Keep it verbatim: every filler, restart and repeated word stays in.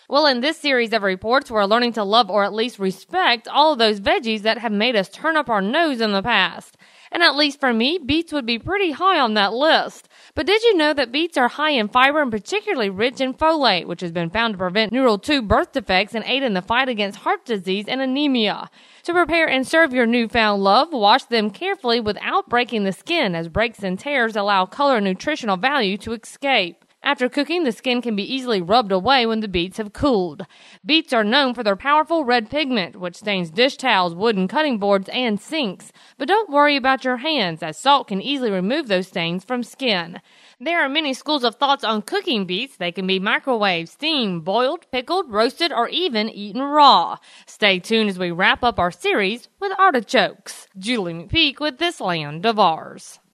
Well, in this series of reports, we're learning to love or at least respect all of those veggies that have made us turn up our nose in the past. And at least for me, beets would be pretty high on that list. But did you know that beets are high in fiber and particularly rich in folate, which has been found to prevent neural tube birth defects and aid in the fight against heart disease and anemia? To prepare and serve your newfound love, wash them carefully without breaking the skin, as breaks and tears allow color and nutritional value to escape. After cooking, the skin can be easily rubbed away when the beets have cooled. Beets are known for their powerful red pigment, which stains dish towels, wooden cutting boards, and sinks. But don't worry about your hands, as salt can easily remove those stains from skin. There are many schools of thoughts on cooking beets. They can be microwaved, steamed, boiled, pickled, roasted, or even eaten raw. Stay tuned as we wrap up our series with artichokes. Julie McPeak with This Land of Ours.